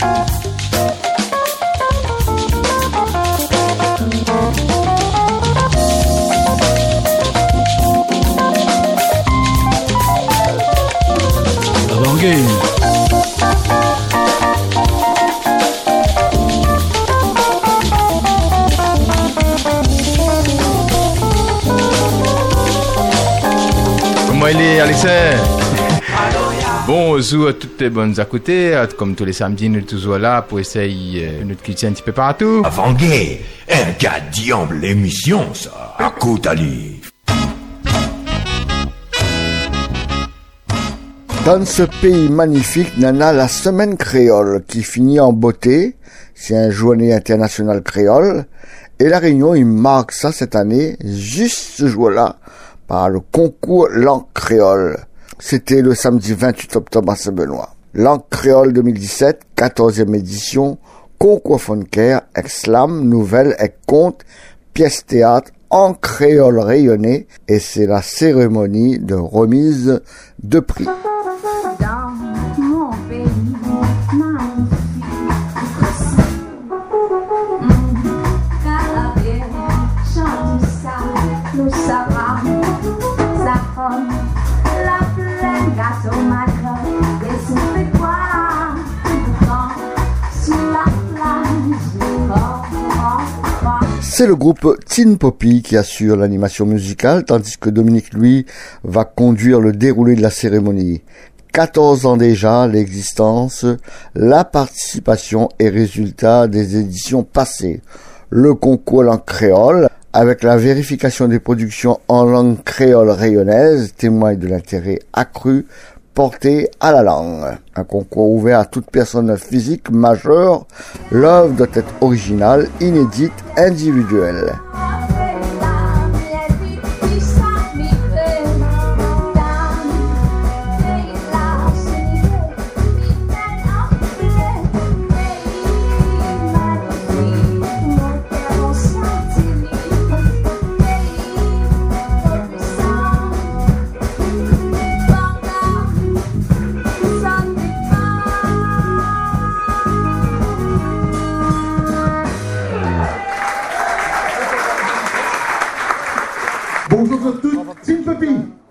Comment il est, Alexis? Bonjour à toutes les bonnes à côté. Comme tous les samedis, nous sommes toujours là pour essayer notre culture un petit peu partout. Avant-guerre, un gars diable l'émission, ça. Écoute, Ali. Dans ce pays magnifique, nana la semaine créole qui finit en beauté. C'est un journée internationale créole. Et la Réunion, il marque ça cette année, juste ce jour-là, par le concours Langue créole. C'était le samedi 28 octobre à Saint-Benoît. Langue créole 2017, 14e édition, concours Fonker, ex-slam, nouvelle et conte, pièce théâtre en créole rayonné, et c'est la cérémonie de remise de prix. C'est le groupe Tin Poppy qui assure l'animation musicale, tandis que Dominique, lui, va conduire le déroulé de la cérémonie. 14 ans déjà, l'existence, la participation et résultat des éditions passées. Le concours en créole, avec la vérification des productions en langue créole rayonnaise, témoigne de l'intérêt accru porté à la langue. Un concours ouvert à toute personne physique majeure, l'œuvre doit être originale, inédite, individuelle. Bonjour à tous, Tin Poppy.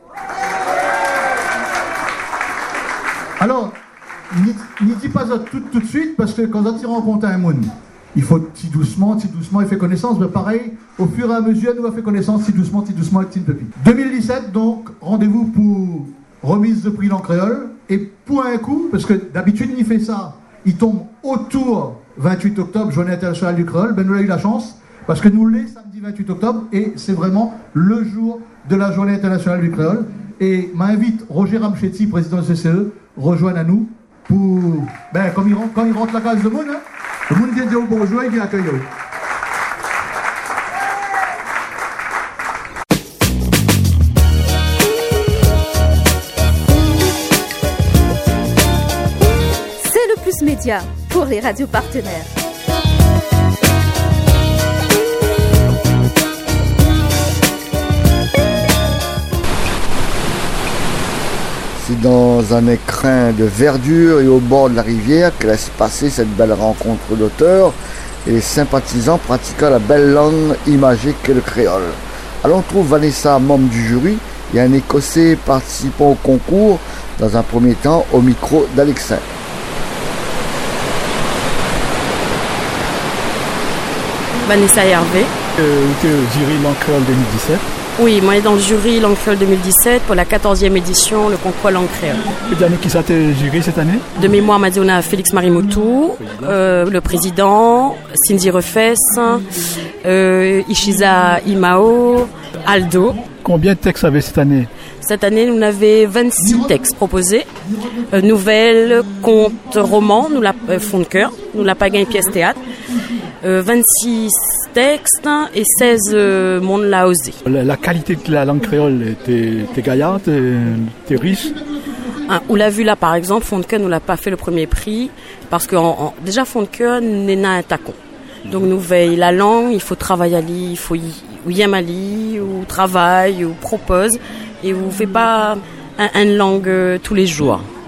Alors, n'y dis pas ça tout de suite, parce que quand tu rencontres un monde, il faut petit doucement, il fait connaissance, mais pareil, au fur et à mesure, nous avons fait connaissance, petit doucement avec Tin Poppy. 2017, donc, rendez-vous pour remise de prix Langue créole, et pour un coup, parce que d'habitude, il fait ça, il tombe autour 28 octobre, journée internationale du créole, ben nous avons eu la chance, parce que nous l'est samedi 28 octobre, et c'est vraiment le jour de la journée internationale du créole. Et m'invite Roger Ramchetti, président du CCE, rejoindre à nous pour, quand il rentre la case de monde, hein, le monde vient dire bonjour et vient accueillir. C'est le Plus Média pour les radios partenaires. C'est dans un écrin de verdure et au bord de la rivière que laisse passer cette belle rencontre d'auteurs et sympathisants pratiquant la belle langue imagée qu'est le créole. Alors on trouve Vanessa, membre du jury, et un Écossais participant au concours, dans un premier temps au micro d'Alexin. Vanessa Hervé. Jury Langue créole 2017. Oui, moi, dans le jury Langue créole 2017 pour la 14e édition, le concours Langue créole. Et bien, qui ça le jury cette année? De mémoire, Madiona Félix Marimoutou, le président, Cindy Refès, Ishiza Imao, Aldo. Combien de textes avez cette année? Cette année, nous avons 26 textes proposés. Nouvelles, contes, romans, nous la fond de cœur, nous la pas gagné pièce théâtre. 26 textes et 16 monde l'a osé. La qualité de la langue créole, t'es gaillard, t'es riche. On l'a vu là par exemple, Fond de cœur nous l'a pas fait le premier prix parce que déjà Fond de cœur n'est un tacon. Donc nous veille la langue, il faut travailler à l'y, il faut y aime à l'y, ou travaille, ou propose et vous fait pas une langue tous les jours.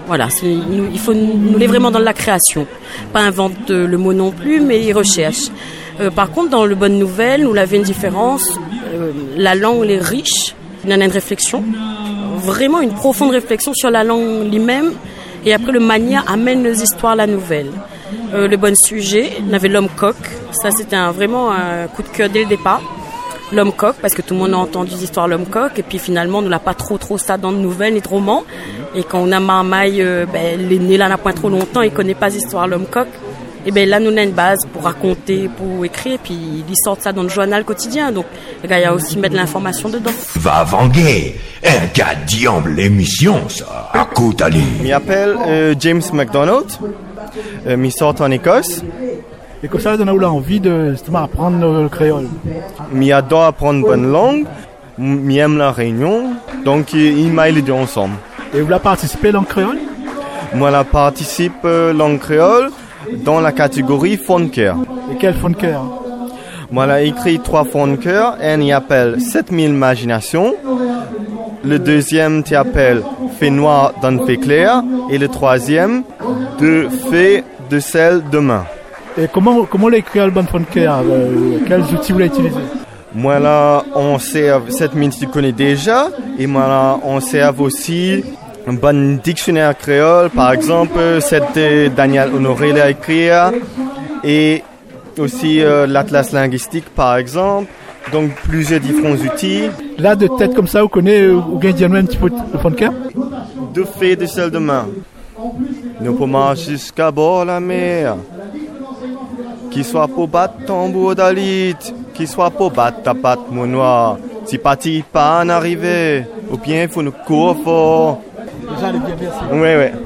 Voilà, il faut nous les vraiment dans la création. Pas invente le mot non plus, mais il recherche. Par contre, dans le Bonne Nouvelle, nous l'avons une différence. La langue elle est riche, il y a une réflexion, vraiment une profonde réflexion sur la langue lui-même. Et après, le mania amène les histoires à la nouvelle. Le bon sujet, on avait l'homme coq. Ça, c'était vraiment un coup de cœur dès le départ. L'homme coq, parce que tout le monde a entendu l'histoire de l'homme coq. Et puis finalement, on n'a pas trop ça dans de nouvelles ni de romans. Et quand on a Marmaille, l'aîné là n'a pas trop longtemps, il ne connaît pas l'histoire de l'homme coq. Et bien là, nous on a une base pour raconter, pour écrire. Puis ils sortent ça dans le journal quotidien. Donc, il y a aussi mettre l'information dedans. Va vanguer, un cas diable l'émission, ça. Écoute, Ali. Je m'appelle James MacDonald. Je sors en Écosse. Et comme ça, on a eu envie de justement apprendre le créole. J'adore apprendre une bonne langue. J'aime la réunion. Donc, il m'a aidé ensemble. Et vous avez participé à langue créole? Moi, je participe à langue créole dans la catégorie fond de cœur. Et quel fond de cœur? Moi, j'ai écrit 3 fonds de cœur. Un y appelle 7000 imaginations. Le deuxième t'y appelle Fait noir dans fait clair. Et le troisième, de fait de sel demain. Et comment l'écrire le bon fond de cœur? Quels outils vous l'avez utilisé? Moi là, on sert 7000 tu connais déjà. Et moi là, on sert aussi un bon dictionnaire créole. Par exemple, c'est Daniel Honoré l'a écrit. Et aussi l'atlas linguistique par exemple. Donc plusieurs différents outils. Là, de tête comme ça, vous connaissez ou bien dire un petit peu le fond de cœur? De fait de sel de main. Nous pouvons jusqu'à bord la mer. Qui soit pour battre tambour d'alit, qui soit pour battre ta patte mon noir. Si parti pas en arriver, ou bien il faut nous courir fort. Déjà, elle est bien merci. Oui.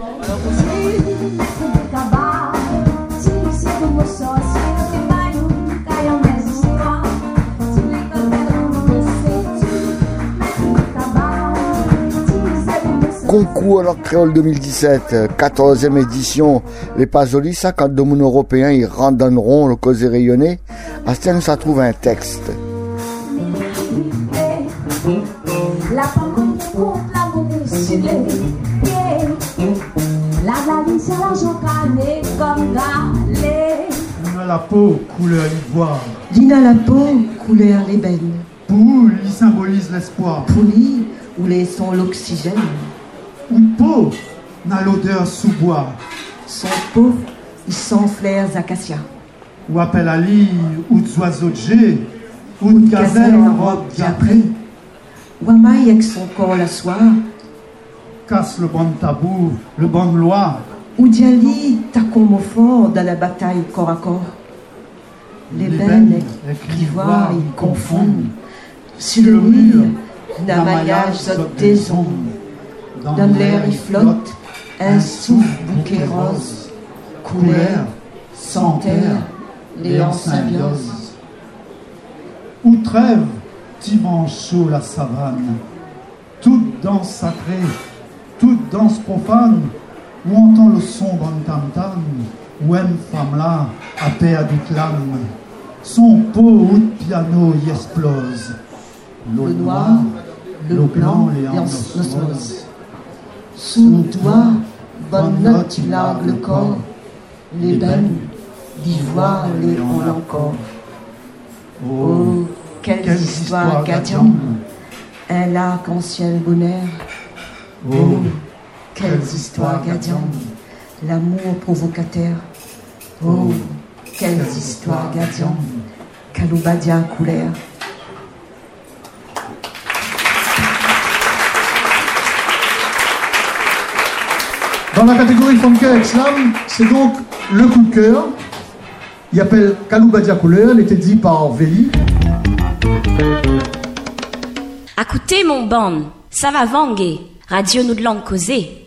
Concours alors créole 2017, 14e édition. Les Pasolis, 50 domaines européens, ils randonneront le causé rayonné. À ce temps, ça trouve un texte. La pancarte contre la monnaie sur la valise sur l'argent cané comme galé. On a la peau couleur ivoire. Dina la peau couleur l'ébène. Poule, il symbolise l'espoir. Pouli, où les sont l'oxygène. Une peau n'a l'odeur sous-bois. Son peau, ils sont fleurs acacia. Ou appelle Ali, ou d'oiseaux de jet, ou de gazelle en robe diaprée. Wamaï avec son corps la soie. Casse le bon tabou, le bon loi. Ou Diali, ta comme au fort dans la bataille corps à corps. Les bennes avec l'ivoire, ils confondent. Sur le mur, d'un maillage des ombres. Dans l'air, il flotte un souffle bouquet rose. Couleur, sans terre, les en symbiose. Où trêve, dimanche chaud la savane. Toute danse sacrée, toute danse profane. Où entend le son d'un tam-tam. Où une femme là, à paix à toute l'âme. Son pot ou de piano y explose. L'eau noire, le blanc, et en osmose. Sous toi, bonne note, tu largues le corps. Les bennes d'ivoire, les ont encore. Oh, quelle histoire gadiante, un arc-en-ciel bonheur. Oh, quelles histoires gadiantes, l'amour provocateur. Oh, quelles histoires gadiantes, Kaloubadia couleur. Dans la catégorie fond de cœur avec slam, c'est donc le coup de cœur. Il appelle Kaloubadia couleur, il était dit par Véli. Écoutez mon bon, ça va vanguer. Radio nous de langue causée.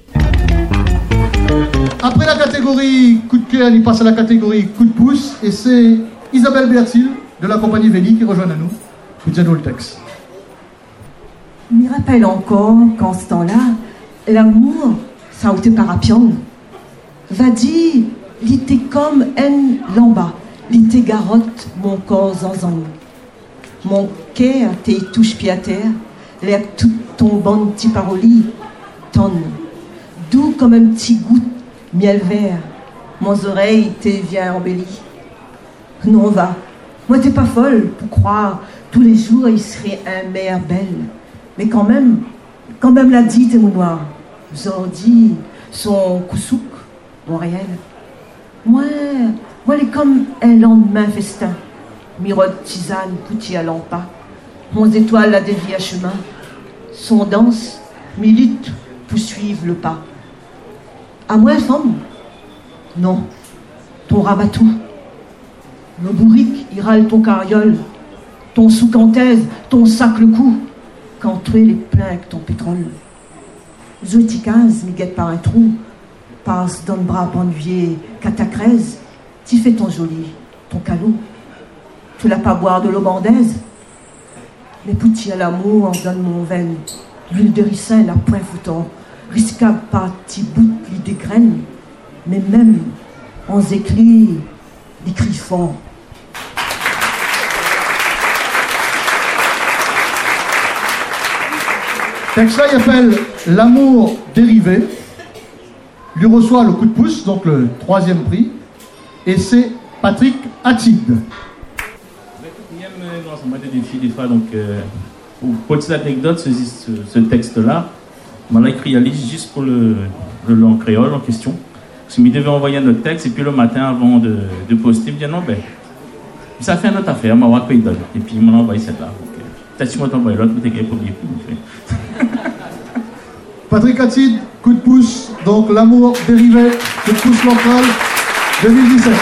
Après la catégorie coup de cœur, il passe à la catégorie coup de pouce. Et c'est Isabelle Bertil de la compagnie Véli qui rejoint à nous. Écoutez-nous le texte. Je me rappelle encore qu'en ce temps-là, l'amour, ça a été parapion. Va dire, il était comme un lamba. Il était garotte mon corps en. Mon cœur t'es touche pied à terre. L'air tout ton bon petit paroli tonne. doux comme un petit goût de miel vert. Mon oreille t'es bien embellie. Non, va, moi t'es pas folle pour croire tous les jours il serait un mère belle. Mais quand même l'a dit t'es mon noir. Zordi, son koussouk, mon réel. Moi, elle est comme un lendemain festin. Miroite tisane, pouti à lampa. 11 étoiles la dévie à chemin. Son danse, milite pour suivre le pas. À moi, femme? Non, ton rabatou. Le bourrique, il râle ton carriole. Ton sous-cantaise, ton sac le cou. Quand tu es les pleins avec ton pétrole. Zoetikaz, mi guette par un trou. Passe dans le bras penduvier, catacrèse. T'y fais ton joli, ton calot. Tu l'as pas boire de l'eau bandaise. Les poutis à l'amour en donne mon veine. L'huile de ricin, la point foutant. Risquable par petits bouts des graines. Mais même en éclits, des cris forts. Texte-là, il appelle L'amour dérivé. Lui reçoit le coup de pouce, donc le 3e prix. Et c'est Patrick Atid. Moi, des fois, donc, pour petite anecdote, ce texte-là, on l'a écrit à Lise juste pour le langue créole en question. Parce qu'il devait envoyer un autre texte, et puis le matin, avant de poster, il me dit non, ben, ça fait une autre affaire, ma voix qu'il donne. Et puis il m'a envoyé cette là. Peut-être si moi t'envoie l'autre, peut-être qu'il est premier prix. Patrick Atid, coup de pouce, donc L'amour dérivé, coup de pouce local 2017.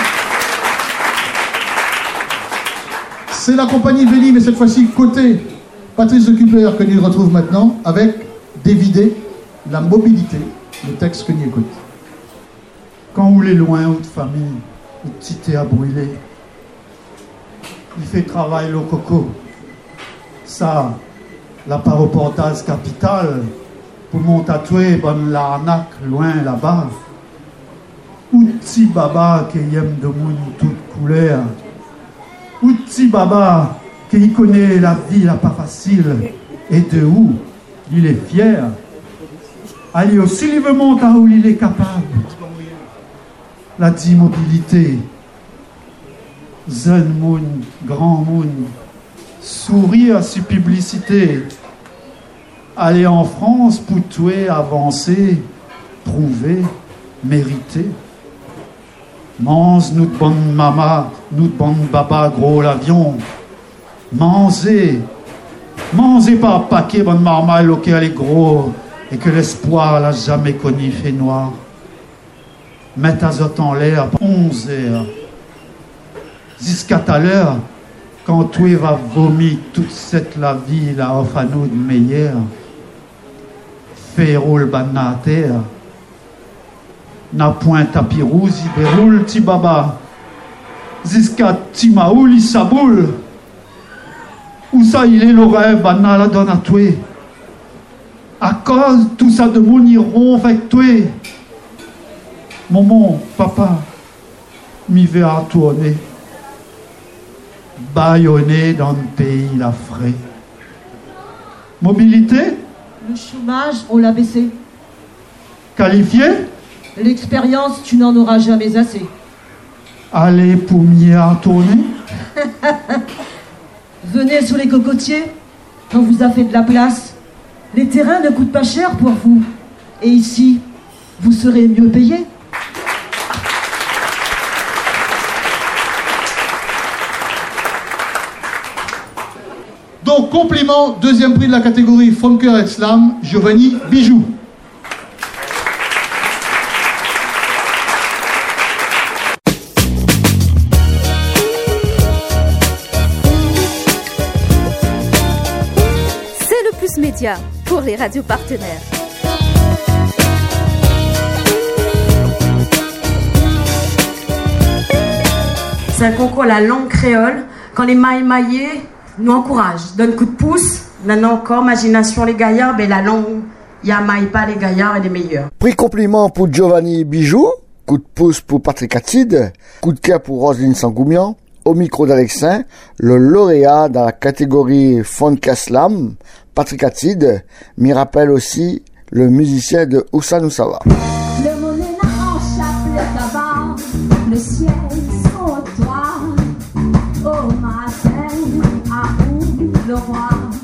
C'est la compagnie Véli, mais cette fois-ci côté Patrice de Cuper que nous retrouve maintenant avec Dévidé, la mobilité, le texte que nous écoute. Quand vous est loin, ou de famille, ou de cité à brûler, il fait travail le coco. Ça, la part reportage capitale, pour mon tatoué, bonne l'arnaque, loin là-bas. Ou petit baba qui aime de moun toute couleur. Ou petit baba qui connaît la vie, la pas facile, et de où il est fier. Allez, aussi il veut monter où il est capable. La mobilité, jeune moun, grand moun, sourire sur publicité, aller en France pour tuer, avancer, prouver, mériter. Mange nous de bonne maman, nous de bonne baba, gros l'avion. Mangez pas paquet bonne marmaille auquel est gros et que l'espoir l'a jamais connu fait noir. Mets azot en l'air 11 heures. Jusqu'à tout à l'heure, quand tu vas vomir toute cette la vie, la offre à nous de meilleur. Fais roule banna à terre. N'a point tapis rouge, il déroule ti baba. Jusqu'à ti maoul, il saboule. Où ça il est le rêve, banna la donne à toi. À cause tout ça de mon iron avec toi. Maman, papa, m'y vais à tourner. Baïonné dans le pays la frais. Mobilité? Le chômage, on l'a baissé. Qualifié? L'expérience, tu n'en auras jamais assez. Allez pour m'y à tourner? Venez sur les cocotiers, on vous a fait de la place. Les terrains ne coûtent pas cher pour vous. Et ici, vous serez mieux payés. Donc, compliment, 2e prix de la catégorie Funker et Slam, Giovanni Bijou. C'est le Plus Média pour les radios partenaires. C'est un concours à la langue créole. Quand les mailles nous encouragent, donnent coup de pouce. Maintenant encore, imagination les gaillards, ben la langue, il y a maille pas les gaillards et les meilleurs. Prix compliment pour Giovanni Bijou, coup de pouce pour Patrick Atid, coup de cœur pour Roselyne Sangoumian, au micro d'Alexin, le lauréat dans la catégorie Funker Slam, Patrick Atid, m'y rappelle aussi le musicien de Ousanoussawa. Le monéna enchappe le tabac, le ciel son toit. Au matin, à où le roi.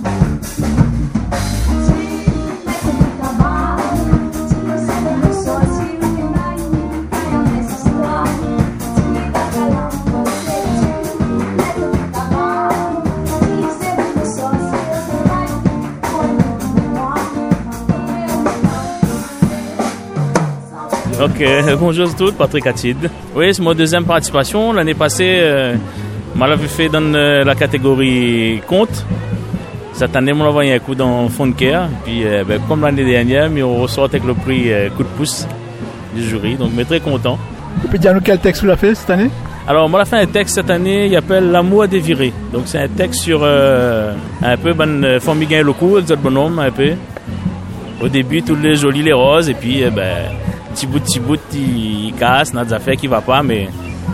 Donc bonjour à tous, Patrick Atid. Oui, c'est ma deuxième participation. L'année passée, je l'avais fait dans la catégorie conte. Cette année, je l'ai envoyé un coup dans Fonker. Puis, comme l'année dernière, on ressort avec le prix coup de pouce du jury. Donc, je suis très content. Et puis, dis-nous quel texte vous l'avez fait cette année? Alors, moi, j'ai fait un texte cette année, il s'appelle L'amour déviré. Donc, c'est un texte sur un peu bonne famille gagne le coup, le bonhomme, un peu. Au début, tous les jolis, les roses, et puis, petit bout, il casse, dans des affaires qui ne vont pas, mais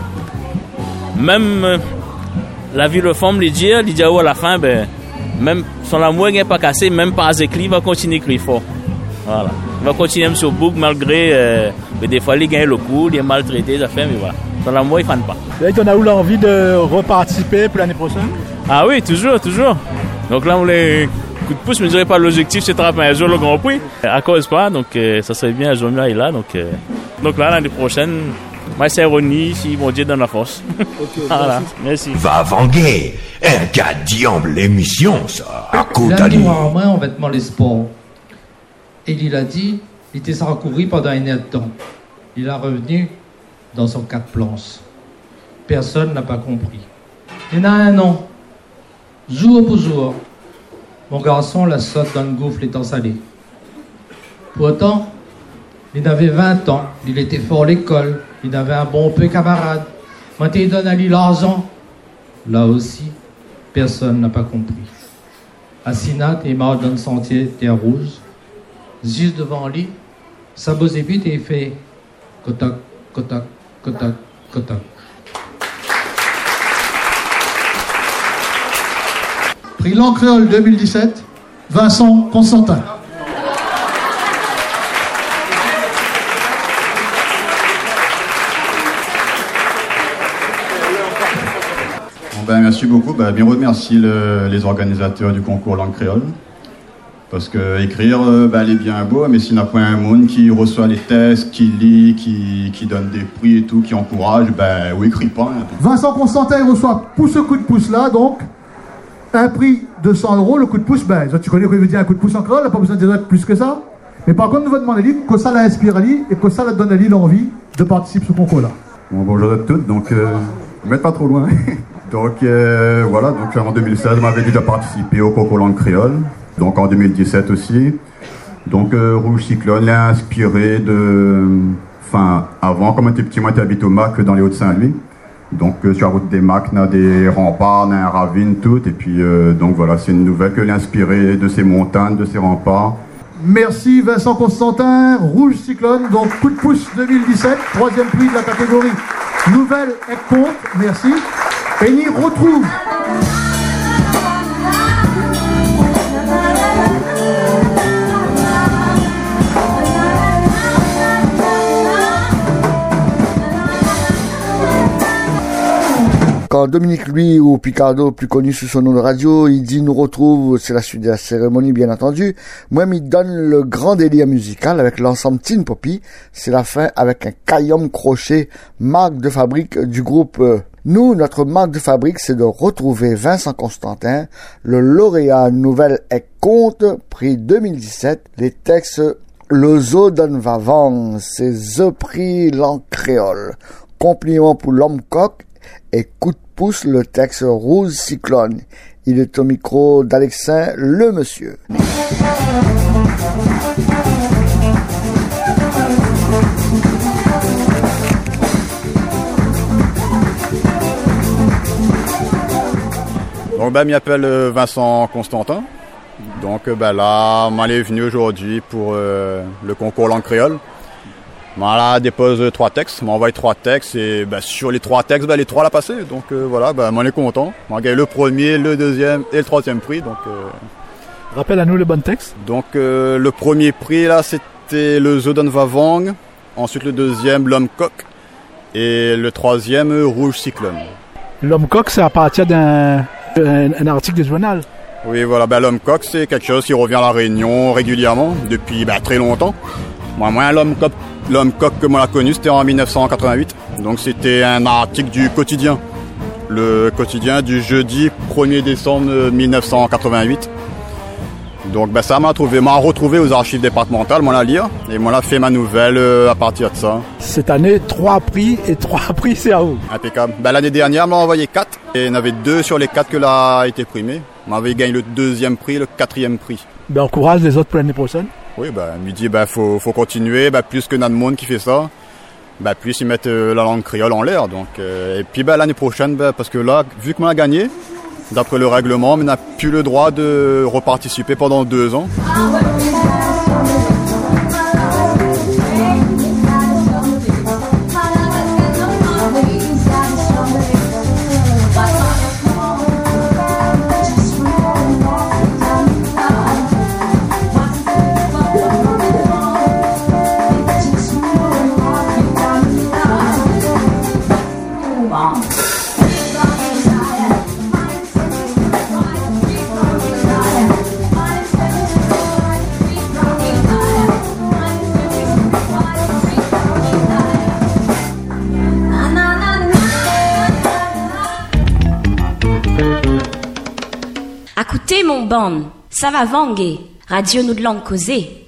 même la vie de femme, il dit à la fin, même son amour n'est pas cassé, même pas écrit, il va continuer à écrire fort. Voilà. Il va continuer même sur le bouc, malgré des fois, il gagne le coup, il est maltraité, des affaires, mais voilà. Son amour, il ne fan pas. Et tu as eu l'envie de reparticiper pour l'année prochaine? Ah oui, toujours. Donc là, on les coup de pouce, mais je dirais pas l'objectif, c'est de attraper un jour le Grand Prix. À cause pas, donc ça serait bien un jour là et là. Donc là, l'année prochaine, moi, c'est Ronnie, si mon Dieu donne la force. Okay, voilà, merci. Va vanguer, un gars diable l'émission, ça. À côté d'Ali. Il a mis en main en vêtements les sports. Et il a dit, il était sans recouvrir pendant un an de temps. Il est revenu dans son 4 planches. Personne n'a pas compris. Il y en a un an, jour pour jour. Mon garçon la saute dans le gouffre l'étant salé. Pourtant, il avait 20 ans, il était fort à l'école, il avait un bon peu camarade. Quand il donne à lui l'argent, là aussi, personne n'a pas compris. Assinat est mort dans le sentier terre rouge. Juste devant lui, ça bosse vite et il fait kotak, kotak, kotak, kotak. Prix Lancréole 2017, Vincent Constantin. Merci beaucoup. Bien remercie les organisateurs du concours Langue Créole. Parce que écrire, elle est bien beau, mais s'il n'y a pas un monde qui reçoit les tests, qui lit, qui donne des prix et tout, qui encourage, ou écrit pas. Vincent Constantin il reçoit pour ce coup de pouce là, donc un prix de 100 €, le coup de pouce, tu connais ce que veut dire un coup de pouce en créole, pas besoin de dire plus que ça. Mais par contre, nous allons demander que ça l'inspire à lui et que ça donne à lui l'envie de participer à ce concours là. Bonjour à toutes, donc ne mettez pas trop loin. Donc voilà, donc en 2016, je m'avais déjà participé au concours Langue Créole. Donc en 2017 aussi. Donc Rouge Cyclone l'a inspiré de... Enfin, avant, comme on était petit, moi j'habite au Mac dans les Hauts-de-Saint-Louis. Donc sur la route des Macs, on a des remparts, on a un ravine, tout. Et puis donc voilà, c'est une nouvelle que l'a inspiré de ces montagnes, de ces remparts. Merci Vincent Constantin, Rouge Cyclone, donc coup de pouce 2017, 3e prix de la catégorie Nouvelle et Conte, merci. Et on y retrouve... Quand Dominique, lui, ou Picardo, plus connu sous son nom de radio, il dit nous retrouve, c'est la suite de la cérémonie, bien entendu. Moi, il donne le grand délire musical avec l'ensemble Tin Poppy. C'est la fin avec un Caillom Crochet, marque de fabrique du groupe. Nous, notre marque de fabrique, c'est de retrouver Vincent Constantin, le lauréat Nouvelle et Conte, prix 2017, les textes Le Zo donne Vavang, c'est The Prix Langue Créole. Compliment pour l'homme coq et coup de pouce le texte Rouge Cyclone. Il est au micro d'Alexin le monsieur. Donc je m'appelle Vincent Constantin. Donc là, on est venu aujourd'hui pour le concours Langue Créole. Voilà, dépose 3 textes, m'envoie 3 textes et sur les 3 textes, les 3 l'a passé. Donc voilà, on est content. On a gagné le premier, le deuxième et le 3e prix. Donc Rappelle à nous le bon texte. Donc le premier prix là c'était le Zodan Vavang, ensuite le deuxième l'Homme Coq et le troisième Rouge Cyclone. L'Homme Coq, c'est à partir d'un article du journal. Oui voilà, l'Homme Coq c'est quelque chose qui revient à La Réunion régulièrement depuis très longtemps. Moi l'Homme Coq que moi l'a connu c'était en 1988, donc c'était un article du quotidien. Le quotidien du jeudi 1er décembre 1988. Donc ça m'a retrouvé aux archives départementales, moi la lire, et moi la fait ma nouvelle à partir de ça. Cette année, 3 prix et 3 prix CAO. Impeccable. L'année dernière, on m'a envoyé 4, et il y en avait 2 sur les 4 que là a été primé. On m'avait gagné le 2e prix, le 4e prix. Encourage les autres pour l'année prochaine. Oui, il me dit faut continuer, plus que Nadmon qui fait ça. Plus ils mettent la langue créole en l'air. Donc, et puis l'année prochaine, parce que là, vu qu'on a gagné, d'après le règlement, on n'a plus le droit de reparticiper pendant 2 ans. Écoutez mon bon, ça va vanguer. Radio nous de langue causée.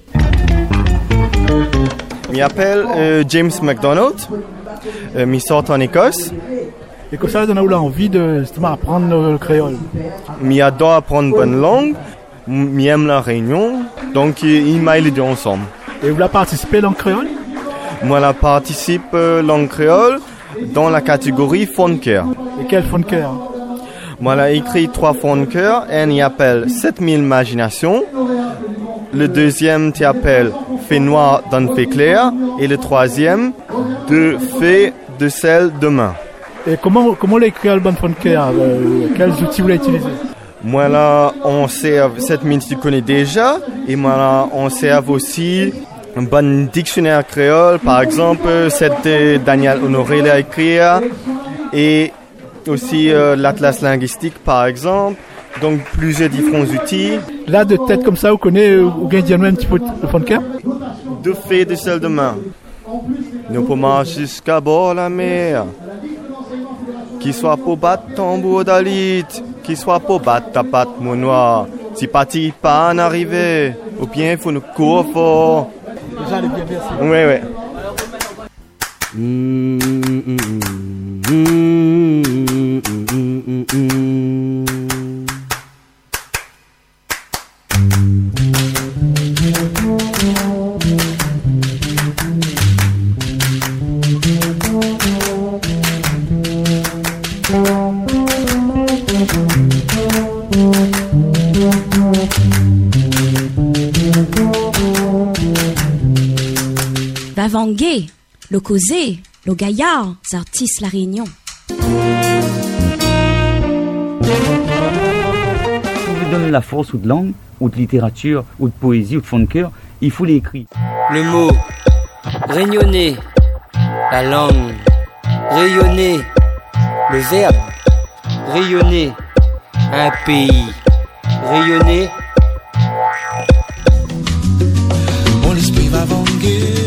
Je m'appelle James McDonald. Je sors en Écosse. Et que ça donne envie de justement apprendre le créole. J'adore apprendre une bonne langue. J'aime la Réunion. Donc il m'a aidé ensemble. Et vous avez participé à langue créole? Moi, je participe à langue créole dans la catégorie fond de cœur. Et quel fond de cœur? Moi, j'ai écrit 3 fonds de cœur. Un y appelle 7000 imaginations. Le deuxième t'y appelle Fait noir dans fait clair. Et le troisième, de fait de sel de main. Et comment l'écrire le bon fond de cœur? Quels outils vous l'avez utilisé? Moi, là, on sait, 7000 tu connais déjà. Et moi, là, on sert aussi un bon dictionnaire créole. Par exemple, c'est Daniel Honoré l'a écrit. Et aussi l'atlas linguistique par exemple, donc plusieurs différents outils. Là de tête comme ça, vous connaissez ou bien un petit peu le fond de cœur? De fait de sel de main. Nous pouvons jusqu'à bord la mer. Qui soit pour battre tambour d'alit, qui soit pour battre ta patte mon noir. Si parti pas en arriver, ou bien il faut nous courir fort. Déjà les bien merci. Oui. Va vanguer, le causer, le gaillard, artistes La Réunion. Pour vous donner la force ou de langue, ou de littérature, ou de poésie, ou de fond de cœur, il faut l'écrire. Le mot réunionnais, la langue, rayonner, le verbe, rayonner, un pays, rayonner. Mon esprit va vanguer.